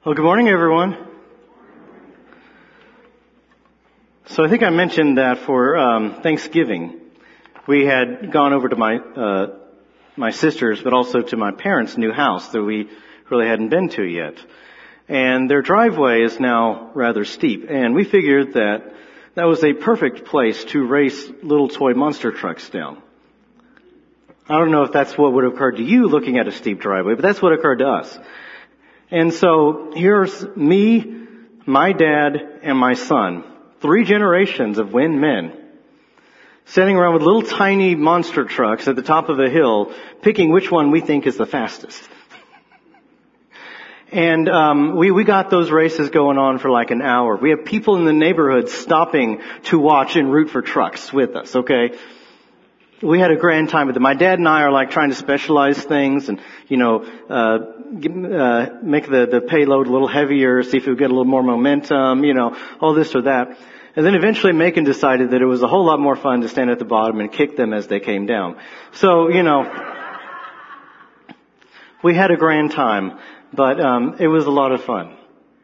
Well, good morning, everyone. So I think I mentioned that for Thanksgiving, we had gone over to my sister's, but also to my parents' new house that we really hadn't been to yet. And their driveway is now rather steep, and we figured that was a perfect place to race little toy monster trucks down. I don't know if that's what would have occurred to you looking at a steep driveway, but that's what occurred to us. And so here's me, my dad, and my son, 3 generations of Wynn men, sitting around with little tiny monster trucks at the top of a hill, picking which one we think is the fastest. And we got those races going on for like an hour. We have people in the neighborhood stopping to watch and root for trucks with us, okay? We had a grand time with it. My dad and I are like trying to specialize things and, make the payload a little heavier, see if we get a little more momentum, all this or that. And then eventually Macon decided that it was a whole lot more fun to stand at the bottom and kick them as they came down. So, we had a grand time, but it was a lot of fun.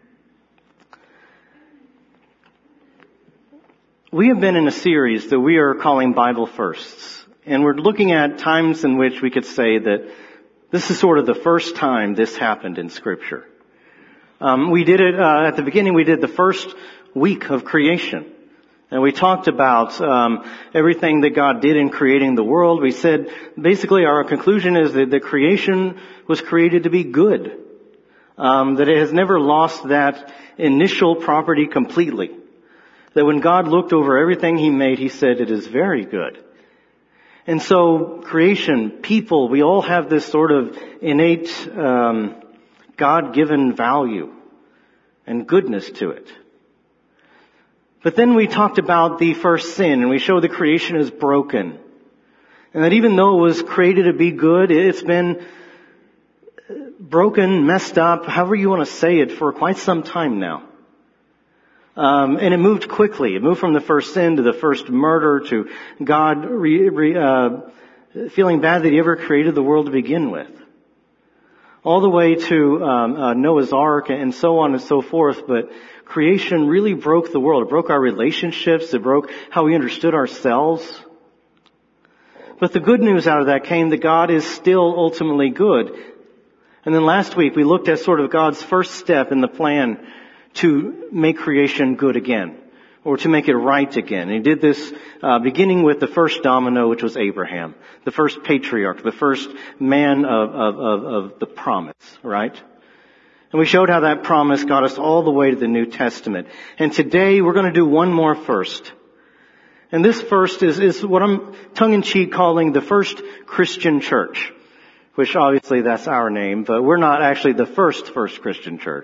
We have been in a series that we are calling Bible Firsts. And we're looking at times in which we could say that this is sort of the first time this happened in Scripture. We did it, at the beginning we did the first week of creation. And we talked about everything that God did in creating the world. We said, basically our conclusion is that the creation was created to be good. That it has never lost that initial property completely. That when God looked over everything He made, He said, it is very good. And so, creation, people, we all have this sort of innate, God-given value and goodness to it. But then we talked about the first sin, and we showed the creation is broken. And that even though it was created to be good, it's been broken, messed up, however you want to say it, for quite some time now. And it moved quickly. It moved from the first sin to the first murder to God feeling bad that He ever created the world to begin with. All the way to Noah's Ark and so on and so forth. But creation really broke the world. It broke our relationships. It broke how we understood ourselves. But the good news out of that came that God is still ultimately good. And then last week we looked at sort of God's first step in the plan to make creation good again, or to make it right again. And He did this beginning with the first domino, which was Abraham, the first patriarch, the first man of the promise, right? And we showed how that promise got us all the way to the New Testament. And today we're going to do one more first. And this first is what I'm tongue-in-cheek calling the first Christian church, which obviously that's our name, but we're not actually the first Christian church.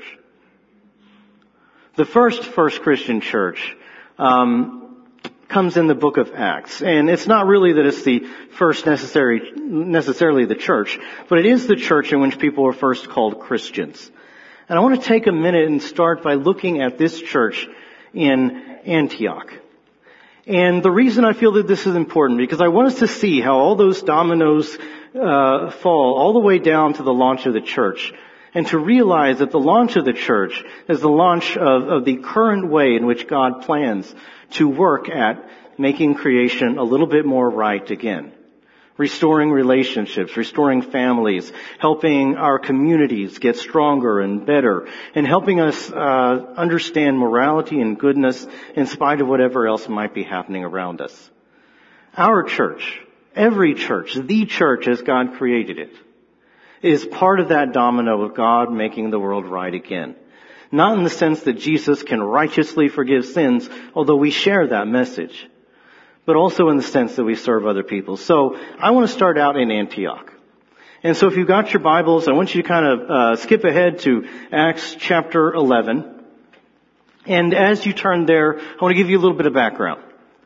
The first Christian church comes in the book of Acts. And it's not really that it's the first necessarily the church, but it is the church in which people were first called Christians. And I want to take a minute and start by looking at this church in Antioch. And the reason I feel that this is important, because I want us to see how all those dominoes fall all the way down to the launch of the church. And to realize that the launch of the church is the launch of the current way in which God plans to work at making creation a little bit more right again. Restoring relationships, restoring families, helping our communities get stronger and better, and helping us understand morality and goodness in spite of whatever else might be happening around us. Our church, every church, the church as God created it, is part of that domino of God making the world right again. Not in the sense that Jesus can righteously forgive sins, although we share that message, but also in the sense that we serve other people. So I want to start out in Antioch. And so if you've got your Bibles, I want you to kind of skip ahead to Acts chapter 11. And as you turn there, I want to give you a little bit of background.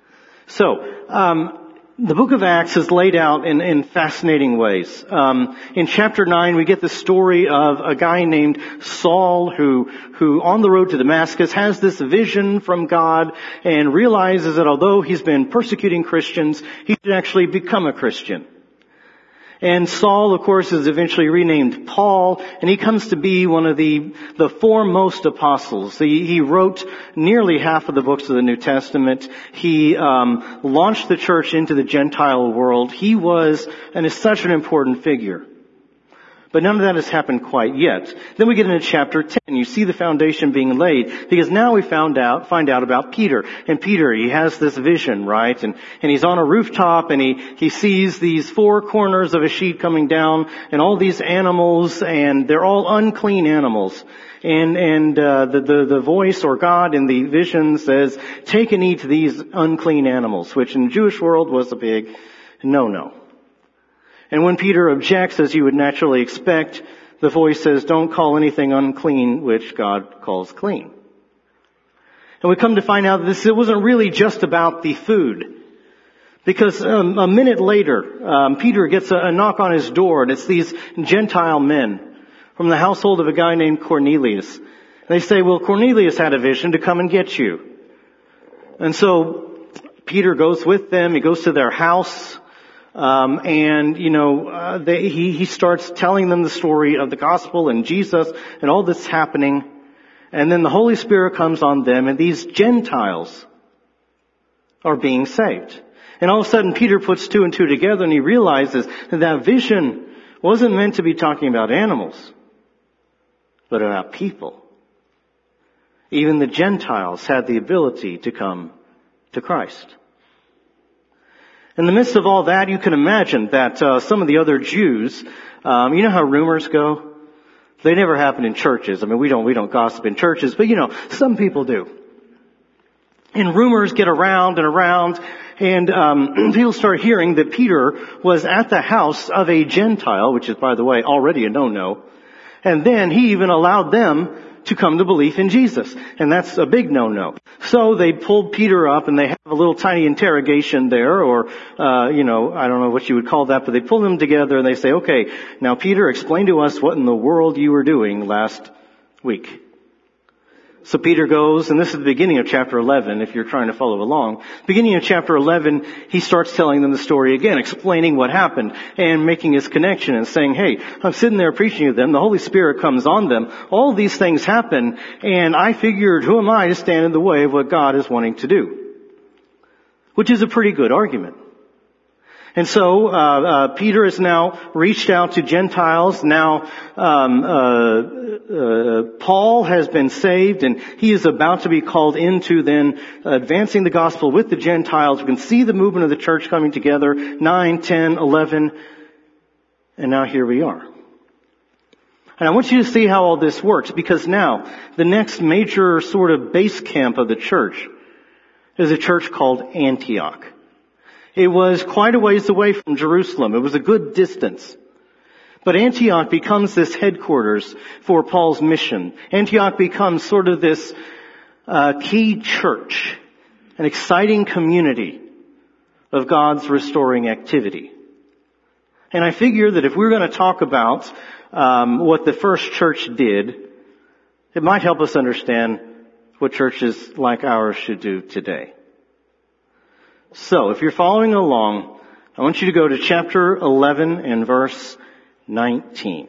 So, the book of Acts is laid out in fascinating ways. In chapter 9, we get the story of a guy named Saul who on the road to Damascus has this vision from God and realizes that although he's been persecuting Christians, he should actually become a Christian. And Saul, of course, is eventually renamed Paul, and he comes to be one of the foremost apostles. He wrote nearly half of the books of the New Testament. He launched the church into the Gentile world. He was and is such an important figure. But none of that has happened quite yet. Then we get into chapter 10. You see the foundation being laid, because now we find out about Peter. And Peter, he has this vision, right? And he's on a rooftop, and he sees these four corners of a sheet coming down, and all these animals, and they're all unclean animals. And the voice or God in the vision says, "Take and eat these unclean animals," which in the Jewish world was a big no-no. And when Peter objects, as you would naturally expect, the voice says, "Don't call anything unclean which God calls clean." And we come to find out that it wasn't really just about the food. Because a minute later, Peter gets a knock on his door, and it's these Gentile men from the household of a guy named Cornelius. And they say, "Well, Cornelius had a vision to come and get you." And so Peter goes with them. He goes to their house. He starts telling them the story of the gospel and Jesus and all that's happening. And then the Holy Spirit comes on them, and these Gentiles are being saved. And all of a sudden Peter puts two and two together, and he realizes that vision wasn't meant to be talking about animals, but about people. Even the Gentiles had the ability to come to Christ. In the midst of all that, you can imagine that some of the other Jews, you know how rumors go? They never happen in churches. I mean, we don't gossip in churches, but some people do. And rumors get around and around, and people start hearing that Peter was at the house of a Gentile, which is, by the way, already a no-no. And then he even allowed them to come to belief in Jesus. And that's a big no-no. So they pulled Peter up, and they have a little tiny interrogation there, or, I don't know what you would call that, but they pull them together and they say, "Okay, now Peter, explain to us what in the world you were doing last week." So Peter goes, and this is the beginning of chapter 11, if you're trying to follow along. Beginning of chapter 11, he starts telling them the story again, explaining what happened, and making his connection and saying, "Hey, I'm sitting there preaching to them. The Holy Spirit comes on them. All these things happen, and I figured, who am I to stand in the way of what God is wanting to do?" Which is a pretty good argument. And so Peter has now reached out to Gentiles. Now Paul has been saved, and he is about to be called into then advancing the gospel with the Gentiles. We can see the movement of the church coming together, 9, 10, 11, and now here we are. And I want you to see how all this works, because now the next major sort of base camp of the church is a church called Antioch. It was quite a ways away from Jerusalem. It was a good distance. But Antioch becomes this headquarters for Paul's mission. Antioch becomes sort of this key church, an exciting community of God's restoring activity. And I figure that if we're going to talk about what the first church did, it might help us understand what churches like ours should do today. So, if you're following along, I want you to go to chapter 11 and verse 19.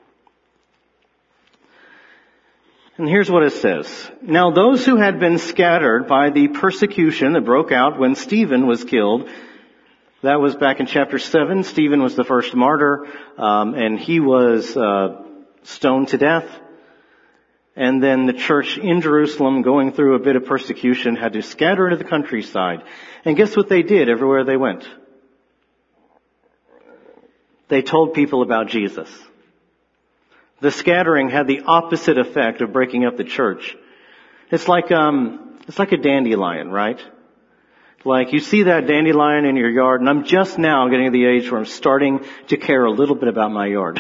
And here's what it says. "Now those who had been scattered by the persecution that broke out when Stephen was killed," that was back in chapter 7. Stephen was the first martyr, and he was stoned to death. And then the church in Jerusalem, going through a bit of persecution, had to scatter into the countryside. And guess what they did everywhere they went? They told people about Jesus. The scattering had the opposite effect of breaking up the church. It's like a dandelion, right? Like you see that dandelion in your yard, and I'm just now getting to the age where I'm starting to care a little bit about my yard.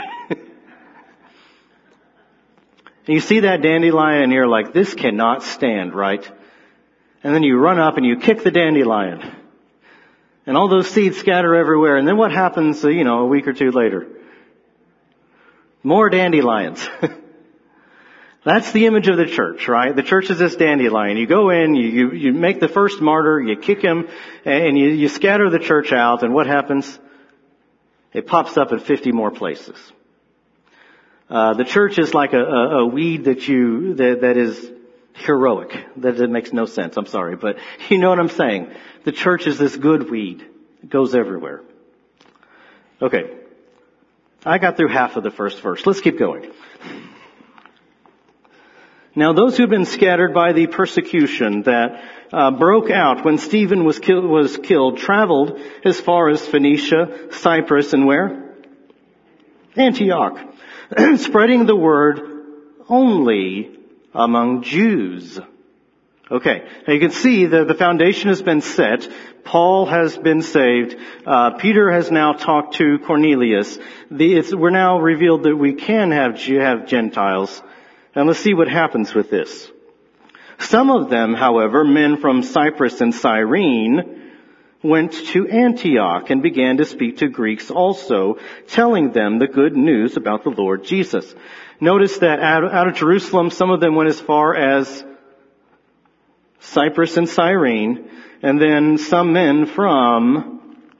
And you see that dandelion and you're like, this cannot stand, right? And then you run up and you kick the dandelion. And all those seeds scatter everywhere. And then what happens, a week or two later? More dandelions. That's the image of the church, right? The church is this dandelion. You go in, you make the first martyr, you kick him, and you scatter the church out, and what happens? it pops up at 50 more places. The church is like a weed that is heroic. That makes no sense. I'm sorry, but you know what I'm saying. The church is this good weed. It goes everywhere. Okay. I got through half of the first verse. Let's keep going. Now those who've been scattered by the persecution that broke out when Stephen was killed traveled as far as Phoenicia, Cyprus, and where? Antioch, spreading the word only among Jews. Okay, now you can see that the foundation has been set. Paul has been saved. Peter has now talked to Cornelius. We're now revealed that we can have Gentiles. And let's see what happens with this. Some of them, however, men from Cyprus and Cyrene, went to Antioch and began to speak to Greeks also, telling them the good news about the Lord Jesus. Notice that out of Jerusalem, some of them went as far as Cyprus and Cyrene, and then some men from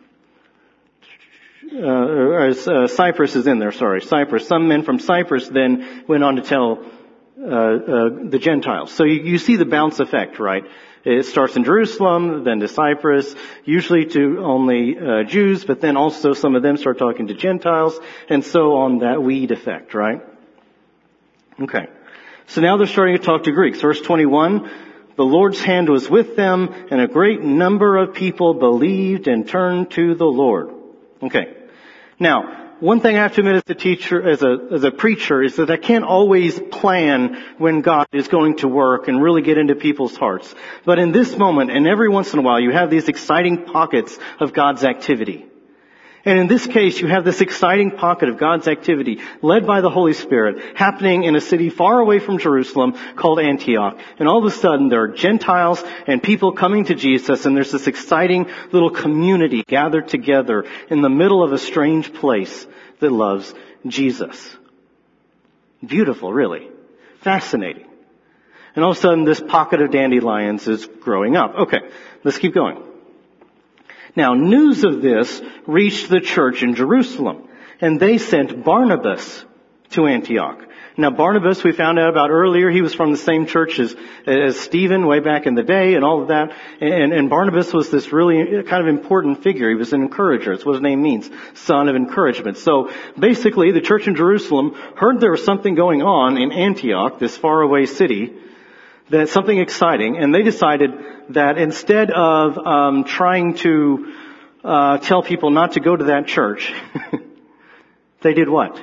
Cyprus is in there, sorry, Cyprus. Some men from Cyprus then went on to tell the Gentiles. So you see the bounce effect, right? It starts in Jerusalem, then to Cyprus, usually to only Jews, but then also some of them start talking to Gentiles, and so on, that weed effect, right? Okay. So now they're starting to talk to Greeks. Verse 21, the Lord's hand was with them, and a great number of people believed and turned to the Lord. Okay. Now, one thing I have to admit as a teacher, as a preacher, is that I can't always plan when God is going to work and really get into people's hearts. But in this moment, and every once in a while, you have these exciting pockets of God's activity. And in this case, you have this exciting pocket of God's activity led by the Holy Spirit happening in a city far away from Jerusalem called Antioch. And all of a sudden, there are Gentiles and people coming to Jesus, and there's this exciting little community gathered together in the middle of a strange place that loves Jesus. Beautiful, really. Fascinating. And all of a sudden, this pocket of dandelions is growing up. Okay, let's keep going. Now, news of this reached the church in Jerusalem, and they sent Barnabas to Antioch. Now, Barnabas, we found out about earlier, he was from the same church as Stephen way back in the day and all of that. And Barnabas was this really kind of important figure. He was an encourager. That's what his name means, son of encouragement. So basically, the church in Jerusalem heard there was something going on in Antioch, this faraway city, that something exciting, and they decided that instead of trying to tell people not to go to that church, they did what?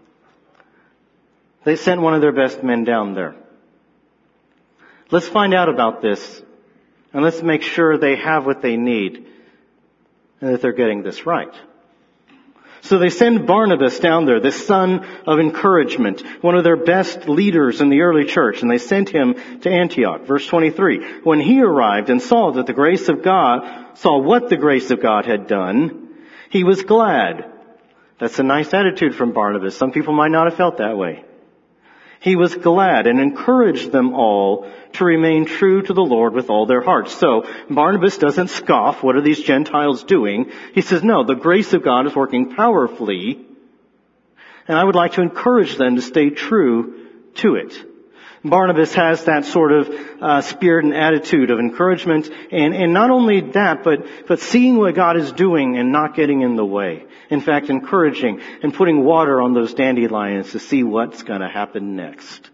They sent one of their best men down there. Let's find out about this, and let's make sure they have what they need, and that they're getting this right. So they send Barnabas down there, this son of encouragement, one of their best leaders in the early church, and they sent him to Antioch. Verse 23, when he arrived and saw what the grace of God had done, he was glad. That's a nice attitude from Barnabas. Some people might not have felt that way. He was glad and encouraged them all to remain true to the Lord with all their hearts. So Barnabas doesn't scoff, what are these Gentiles doing? He says, no, the grace of God is working powerfully, and I would like to encourage them to stay true to it. Barnabas has that sort of spirit and attitude of encouragement, and not only that, but seeing what God is doing and not getting in the way. In fact, encouraging and putting water on those dandelions to see what's going to happen next.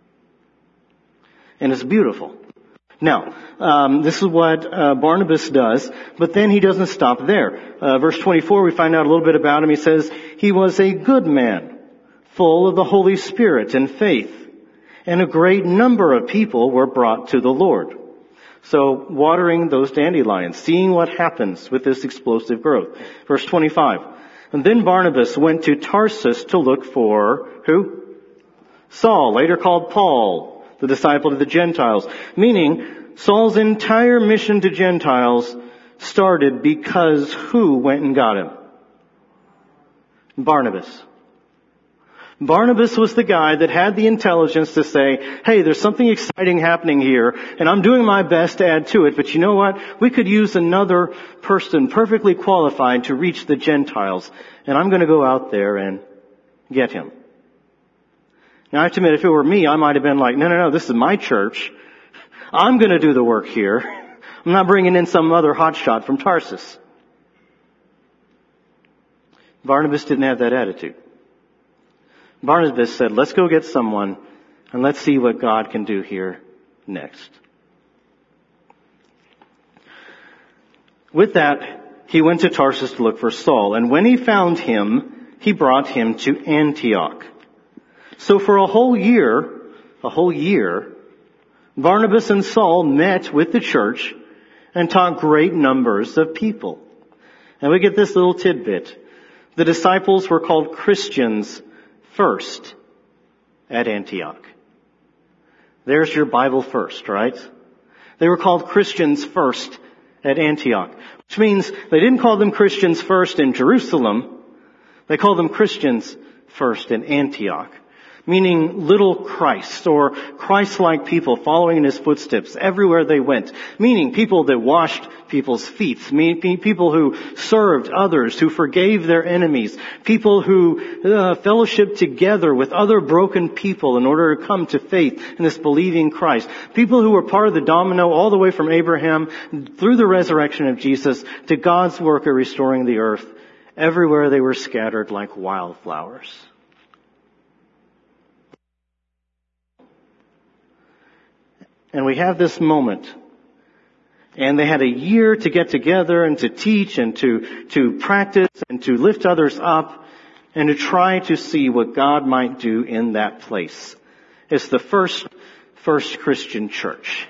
And it's beautiful. Now, this is what Barnabas does, but then he doesn't stop there. Verse 24, we find out a little bit about him. He says, he was a good man, full of the Holy Spirit and faith. And a great number of people were brought to the Lord. So, watering those dandelions, seeing what happens with this explosive growth. Verse 25. And then Barnabas went to Tarsus to look for, who? Saul, later called Paul, the disciple of the Gentiles. Meaning, Saul's entire mission to Gentiles started because who went and got him? Barnabas. Barnabas was the guy that had the intelligence to say, hey, there's something exciting happening here, and I'm doing my best to add to it, but you know what? We could use another person perfectly qualified to reach the Gentiles, and I'm going to go out there and get him. Now, I have to admit, if it were me, I might have been like, no, this is my church. I'm going to do the work here. I'm not bringing in some other hotshot from Tarsus. Barnabas didn't have that attitude. Barnabas said, let's go get someone and let's see what God can do here next. With that, he went to Tarsus to look for Saul, and when he found him, he brought him to Antioch. So for a whole year, Barnabas and Saul met with the church and taught great numbers of people. And we get this little tidbit. The disciples were called Christians first at Antioch. There's your Bible first, right? They were called Christians first at Antioch, which means they didn't call them Christians first in Jerusalem. They called them Christians first in Antioch, meaning little Christ or Christ-like people following in his footsteps everywhere they went, meaning people that washed people's feet, people who served others, who forgave their enemies, people who fellowshiped together with other broken people in order to come to faith in this believing Christ, people who were part of the domino all the way from Abraham through the resurrection of Jesus to God's work of restoring the earth. Everywhere they were scattered like wildflowers. And we have this moment. And they had a year to get together and to teach and to practice and to lift others up and to try to see what God might do in that place. It's the first Christian church.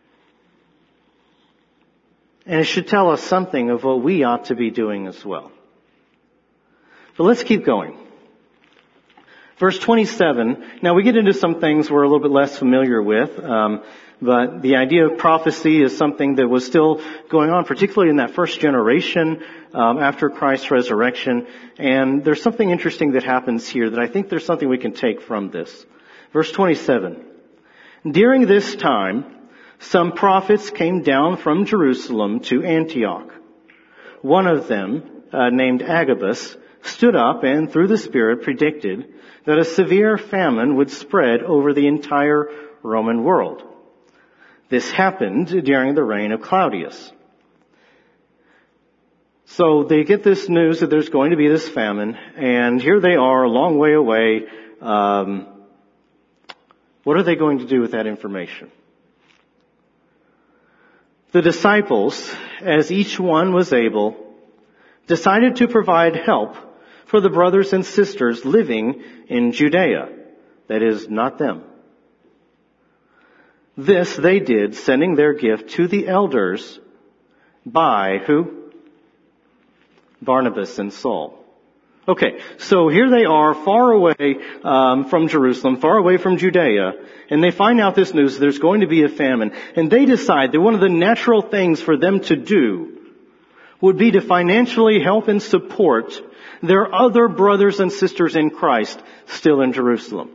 And it should tell us something of what we ought to be doing as well. But let's keep going. Verse 27, now we get into some things we're a little bit less familiar with, but the idea of prophecy is something that was still going on, particularly in that first generation after Christ's resurrection. And there's something interesting that happens here that I think there's something we can take from this. Verse 27, during this time, some prophets came down from Jerusalem to Antioch. One of them, named Agabus, stood up and through the Spirit predicted that a severe famine would spread over the entire Roman world. This happened during the reign of Claudius. So they get this news that there's going to be this famine, and here they are a long way away. What are they going to do with that information? The disciples, as each one was able, decided to provide help for the brothers and sisters living in Judea. That is, not them. This they did, sending their gift to the elders by who? Barnabas and Saul. Okay, so here they are, far away from Jerusalem, far away from Judea, and they find out this news, there's going to be a famine. And they decide that one of the natural things for them to do would be to financially help and support their other brothers and sisters in Christ still in Jerusalem.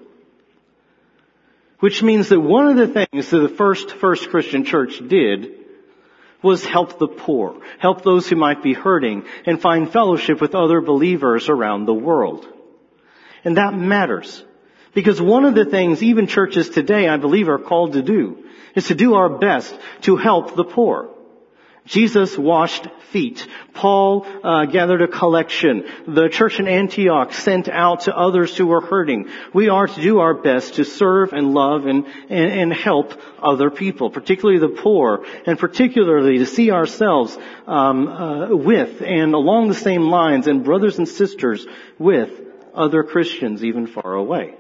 Which means that one of the things that the first Christian church did was help the poor, help those who might be hurting, and find fellowship with other believers around the world. And that matters. Because one of the things even churches today, I believe, are called to do is to do our best to help the poor. Jesus washed feet. Paul gathered a collection. The church in Antioch sent out to others who were hurting. We are to do our best to serve and love and help other people, particularly the poor, and particularly to see ourselves with and along the same lines and brothers and sisters with other Christians even far away.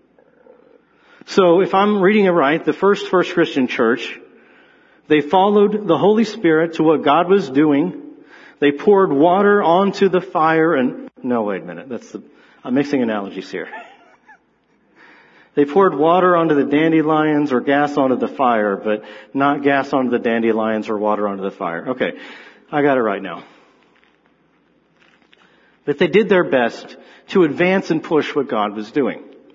So if I'm reading it right, the first Christian church, they followed the Holy Spirit to what God was doing. They poured water onto the fire and... No, wait a minute. I'm mixing analogies here. They poured water onto the dandelions or gas onto the fire, but not gas onto the dandelions or water onto the fire. Okay, I got it right now. But they did their best to advance and push what God was doing.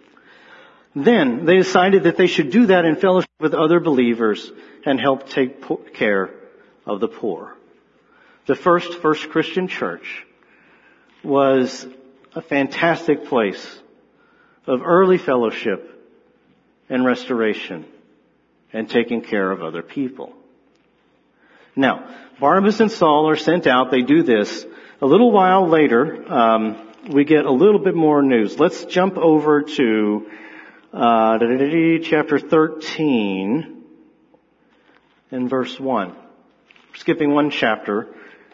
Then they decided that they should do that in fellowship with other believers and help take care of the poor. The first Christian church was a fantastic place of early fellowship and restoration and taking care of other people. Now, Barnabas and Saul are sent out. They do this. A little while later, we get a little bit more news. Let's jump over to chapter 13 and verse 1. Skipping one chapter.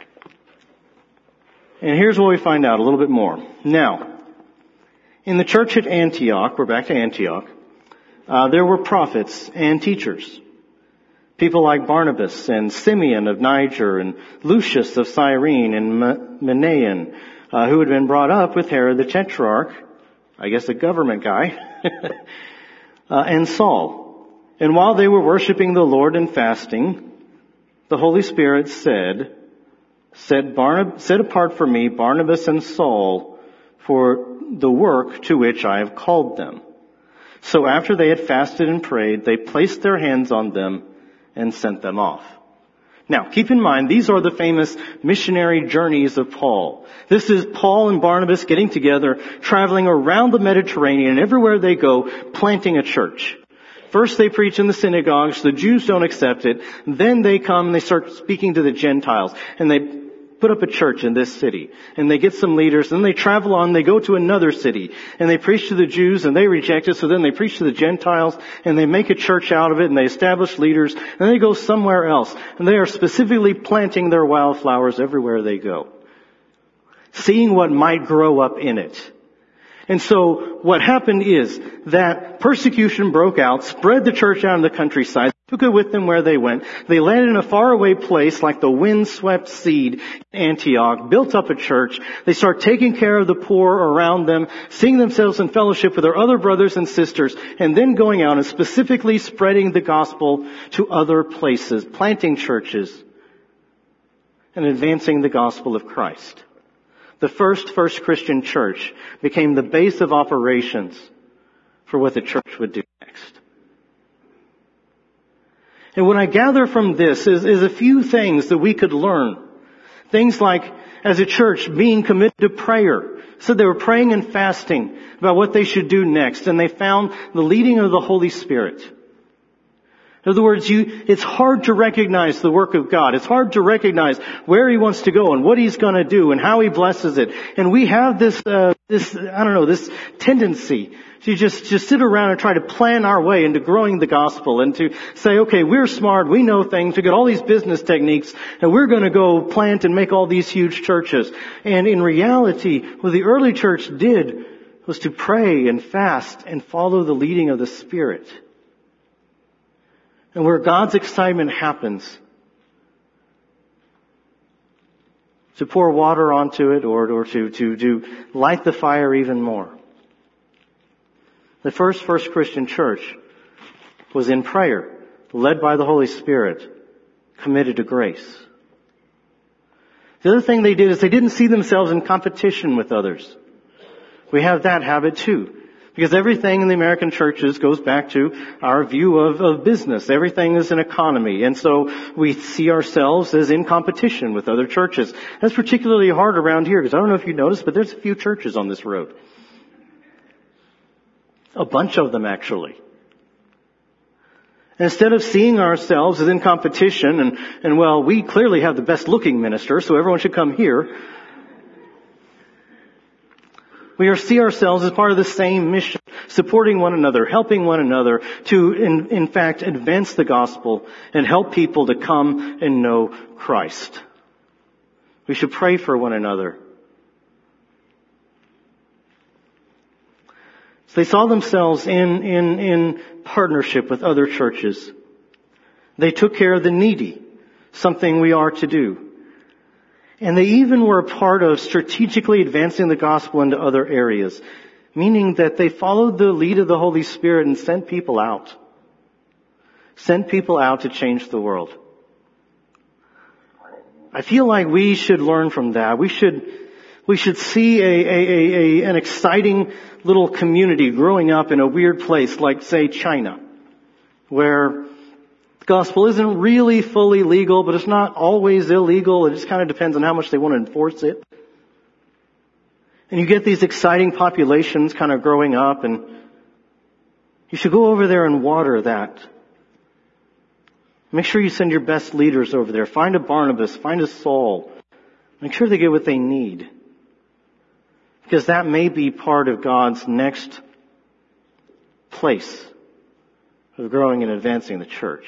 And here's what we find out a little bit more. Now, in the church at Antioch, we're back to Antioch, there were prophets and teachers. People like Barnabas and Simeon of Niger and Lucius of Cyrene and Manaen, who had been brought up with Herod the Tetrarch, I guess a government guy, and Saul. And while they were worshiping the Lord and fasting, the Holy Spirit said, set apart for me Barnabas and Saul for the work to which I have called them. So after they had fasted and prayed, they placed their hands on them and sent them off. Now, keep in mind, these are the famous missionary journeys of Paul. This is Paul and Barnabas getting together, traveling around the Mediterranean, and everywhere they go, planting a church. First they preach in the synagogues, the Jews don't accept it, then they come and they start speaking to the Gentiles, and they put up a church in this city, and they get some leaders, then they travel on, they go to another city, and they preach to the Jews, and they reject it, so then they preach to the Gentiles, and they make a church out of it, and they establish leaders, and then they go somewhere else, and they are specifically planting their wildflowers everywhere they go, seeing what might grow up in it. And so what happened is that persecution broke out, spread the church out in the countryside, took it with them where they went. They landed in a faraway place like the wind-swept seed in Antioch, built up a church. They start taking care of the poor around them, seeing themselves in fellowship with their other brothers and sisters, and then going out and specifically spreading the gospel to other places, planting churches and advancing the gospel of Christ. The first Christian church became the base of operations for what the church would do next. And what I gather from this is a few things that we could learn. Things like, as a church, being committed to prayer. So they were praying and fasting about what they should do next, and they found the leading of the Holy Spirit. In other words, it's hard to recognize the work of God. It's hard to recognize where He wants to go and what He's going to do and how He blesses it. And we have this tendency to just sit around and try to plan our way into growing the gospel and to say, okay, we're smart, we know things, we got all these business techniques, and we're going to go plant and make all these huge churches. And in reality, what the early church did was to pray and fast and follow the leading of the Spirit. And where God's excitement happens, to pour water onto it or to light the fire even more. The first Christian church was in prayer, led by the Holy Spirit, committed to grace. The other thing they did is they didn't see themselves in competition with others. We have that habit too. Because everything in the American churches goes back to our view of business. Everything is an economy. And so we see ourselves as in competition with other churches. That's particularly hard around here because I don't know if you noticed, but there's a few churches on this road. A bunch of them actually. Instead of seeing ourselves as in competition and well, we clearly have the best looking minister, so everyone should come here. We see ourselves as part of the same mission, supporting one another, helping one another to, in fact, advance the gospel and help people to come and know Christ. We should pray for one another. So they saw themselves in partnership with other churches. They took care of the needy, something we are to do. And they even were a part of strategically advancing the gospel into other areas, meaning that they followed the lead of the Holy Spirit and sent people out. Sent people out to change the world. I feel like we should learn from that. We should We should see an exciting little community growing up in a weird place like, say, China, where the gospel isn't really fully legal, but it's not always illegal. It just kind of depends on how much they want to enforce it. And you get these exciting populations kind of growing up, and you should go over there and water that. Make sure you send your best leaders over there. Find a Barnabas, find a Saul. Make sure they get what they need. Because that may be part of God's next place of growing and advancing the church.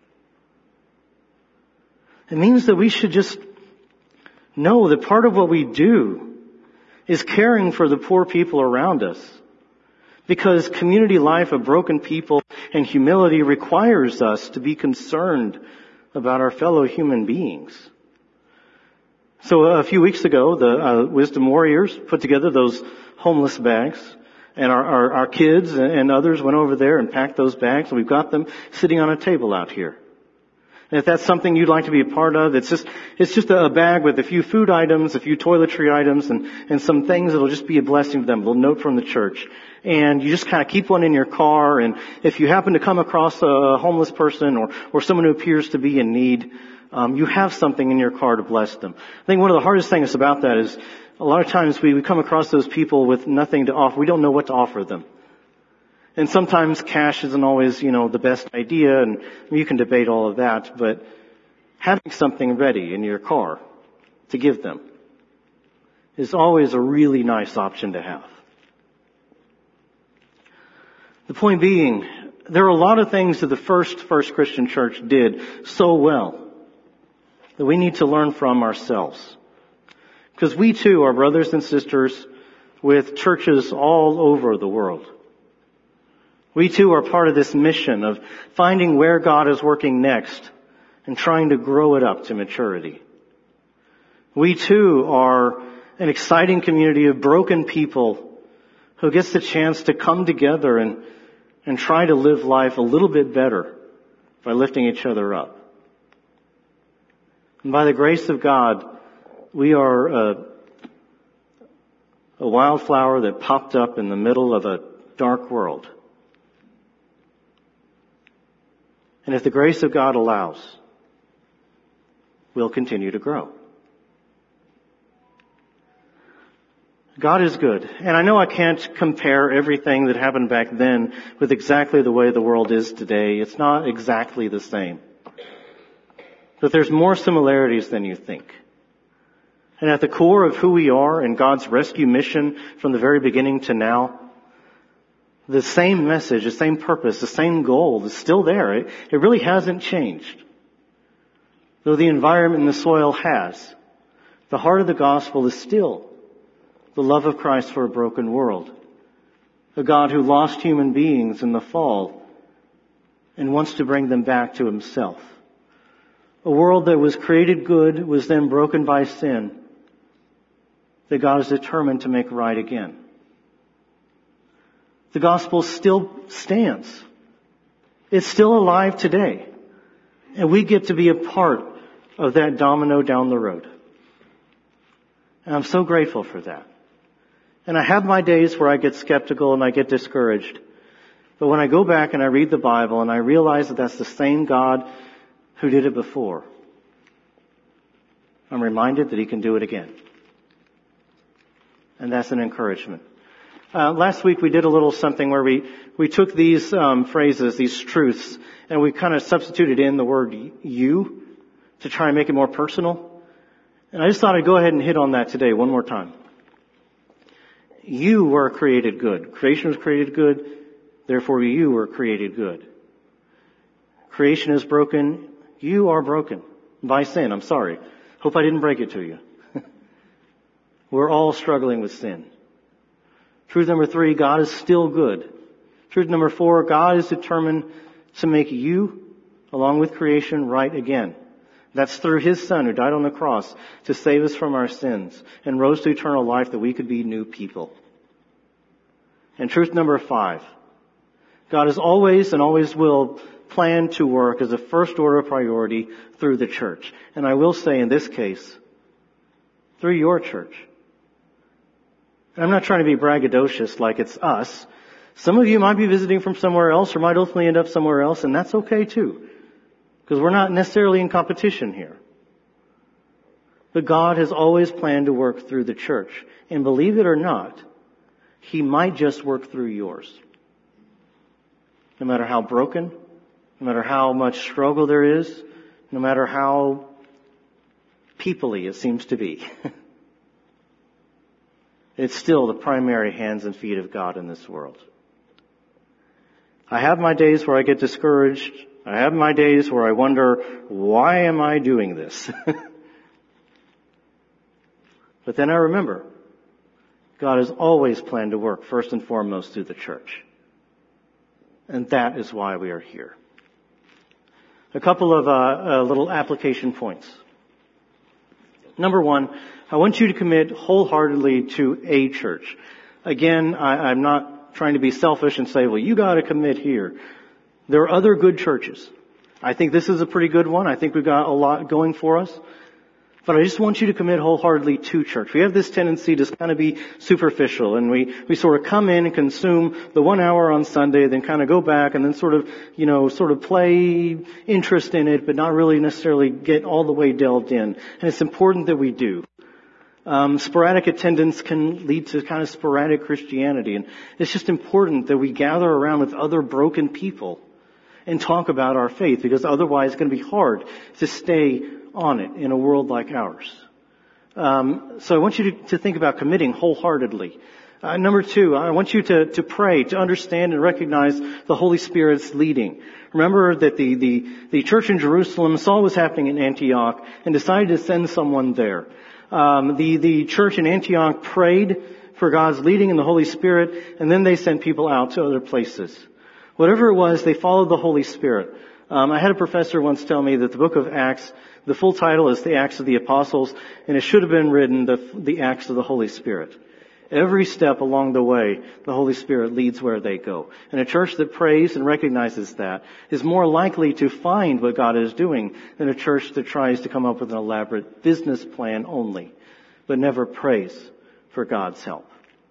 It means that we should just know that part of what we do is caring for the poor people around us. Because community life of broken people and humility requires us to be concerned about our fellow human beings. So a few weeks ago, the Wisdom Warriors put together those homeless bags, and our kids and others went over there and packed those bags, and we've got them sitting on a table out here. And if that's something you'd like to be a part of, it's just a bag with a few food items, a few toiletry items, and some things that'll just be a blessing to them. A little note from the church. And you just kind of keep one in your car, and if you happen to come across a homeless person or someone who appears to be in need, you have something in your car to bless them. I think one of the hardest things about that is a lot of times we come across those people with nothing to offer. We don't know what to offer them. And sometimes cash isn't always, the best idea, and you can debate all of that, but having something ready in your car to give them is always a really nice option to have. The point being, there are a lot of things that the first Christian church did so well that we need to learn from ourselves. Because we too are brothers and sisters with churches all over the world. We too are part of this mission of finding where God is working next and trying to grow it up to maturity. We too are an exciting community of broken people who gets the chance to come together and try to live life a little bit better by lifting each other up. And by the grace of God, we are a wildflower that popped up in the middle of a dark world. And if the grace of God allows, we'll continue to grow. God is good. And I know I can't compare everything that happened back then with exactly the way the world is today. It's not exactly the same. But there's more similarities than you think. And at the core of who we are and God's rescue mission from the very beginning to now, the same message, the same purpose, the same goal is still there. It really hasn't changed. Though the environment and the soil has, the heart of the gospel is still the love of Christ for a broken world. A God who lost human beings in the fall and wants to bring them back to himself. A world that was created good was then broken by sin, that God is determined to make right again. The gospel still stands. It's still alive today. And we get to be a part of that domino down the road. And I'm so grateful for that. And I have my days where I get skeptical and I get discouraged. But when I go back and I read the Bible and I realize that that's the same God who did it before, I'm reminded that he can do it again. And that's an encouragement. Last week we did a little something where we took these phrases, these truths, and we kind of substituted in the word you to try and make it more personal. And I just thought I'd go ahead and hit on that today one more time. You were created good. Creation was created good, therefore you were created good. Creation is broken. You are broken by sin. I'm sorry. Hope I didn't break it to you. We're all struggling with sin. Truth number 3, God is still good. Truth number 4, God is determined to make you, along with creation, right again. That's through his Son who died on the cross to save us from our sins and rose to eternal life that we could be new people. And truth number 5, God is always and always will plan to work as a first order priority through the church. And I will say in this case, through your church. And I'm not trying to be braggadocious like it's us. Some of you might be visiting from somewhere else or might ultimately end up somewhere else, and that's okay too. Because we're not necessarily in competition here. But God has always planned to work through the church. And believe it or not, He might just work through yours. No matter how broken, no matter how much struggle there is, no matter how people-y it seems to be. It's still the primary hands and feet of God in this world. I have my days where I get discouraged. I have my days where I wonder, why am I doing this? But then I remember, God has always planned to work first and foremost through the church. And that is why we are here. A couple of little application points. Number one, I want you to commit wholeheartedly to a church. Again, I'm not trying to be selfish and say, well, you got to commit here. There are other good churches. I think this is a pretty good one. I think we've got a lot going for us. But I just want you to commit wholeheartedly to church. We have this tendency to kind of be superficial, and we sort of come in and consume the 1 hour on Sunday, then kind of go back and then sort of play interest in it, but not really necessarily get all the way delved in. And it's important that we do. Sporadic attendance can lead to kind of sporadic Christianity, and it's just important that we gather around with other broken people and talk about our faith, because otherwise it's going to be hard to stay on it in a world like ours. So I want you to think about committing wholeheartedly. Number two, I want you to pray, to understand and recognize the Holy Spirit's leading. Remember that the church in Jerusalem saw what was happening in Antioch and decided to send someone there. The church in Antioch prayed for God's leading in the Holy Spirit, and then they sent people out to other places. Whatever it was, they followed the Holy Spirit. I had a professor once tell me that the book of Acts, the full title is the Acts of the Apostles, and it should have been written the Acts of the Holy Spirit. Every step along the way, the Holy Spirit leads where they go. And a church that prays and recognizes that is more likely to find what God is doing than a church that tries to come up with an elaborate business plan only, but never prays for God's help.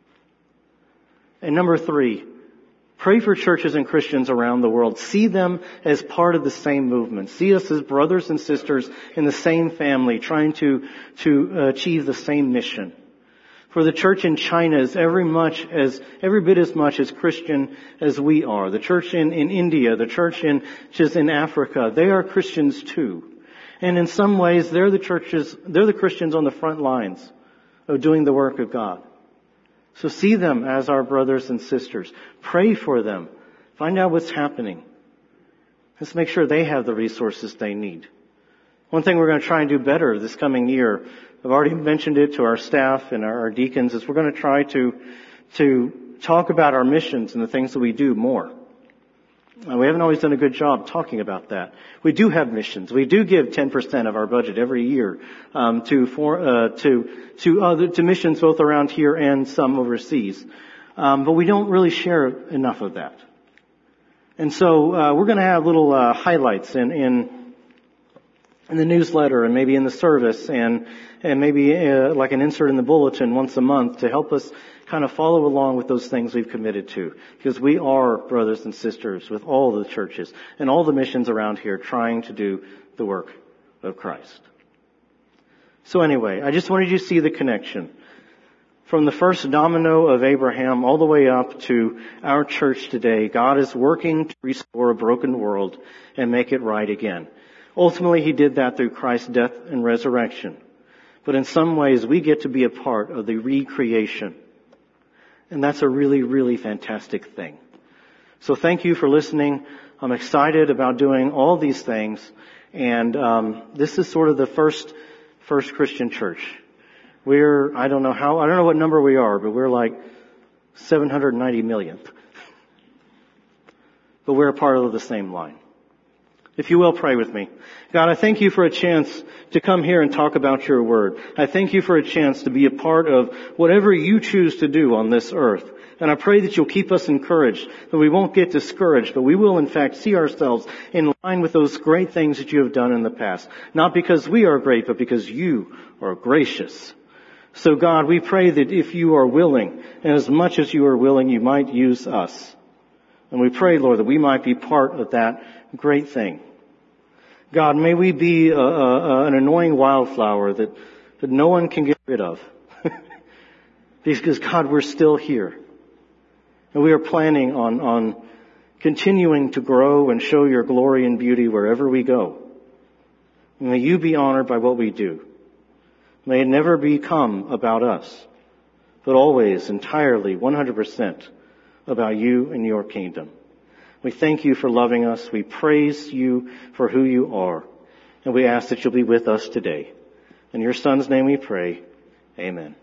And number three, pray for churches and Christians around the world. See them as part of the same movement. See us as brothers and sisters in the same family, trying to achieve the same mission. For the church in China is every bit as much as Christian as we are. The church in India, the church in Africa, they are Christians too. And in some ways, they're the Christians on the front lines of doing the work of God. So see them as our brothers and sisters. Pray for them. Find out what's happening. Let's make sure they have the resources they need. One thing we're going to try and do better this coming year, I've already mentioned it to our staff and our deacons, is we're going to try to talk about our missions and the things that we do more. We haven't always done a good job talking about that. We do have missions. We do give 10% of our budget every year to missions both around here and some overseas. But we don't really share enough of that. And so we're going to have little highlights in the newsletter and maybe in the service and maybe like an insert in the bulletin once a month to help us kind of follow along with those things we've committed to. Because we are brothers and sisters with all the churches and all the missions around here trying to do the work of Christ. So anyway, I just wanted you to see the connection. From the first domino of Abraham all the way up to our church today, God is working to restore a broken world and make it right again. Ultimately, He did that through Christ's death and resurrection. But in some ways, we get to be a part of the recreation. And that's a really, really fantastic thing. So thank you for listening. I'm excited about doing all these things. And this is sort of the first Christian church. I don't know what number we are, but we're like 790 millionth. But we're a part of the same line. If you will, pray with me. God, I thank you for a chance to come here and talk about your word. I thank you for a chance to be a part of whatever you choose to do on this earth. And I pray that you'll keep us encouraged, that we won't get discouraged, but we will in fact see ourselves in line with those great things that you have done in the past. Not because we are great, but because you are gracious. So God, we pray that if you are willing, and as much as you are willing, you might use us. And we pray, Lord, that we might be part of that great thing. God, may we be an annoying wildflower that no one can get rid of. Because, God, we're still here. And we are planning on continuing to grow and show your glory and beauty wherever we go. And may you be honored by what we do. May it never become about us, but always entirely 100% about you and your kingdom. We thank you for loving us. We praise you for who you are. And we ask that you'll be with us today. In your Son's name we pray. Amen.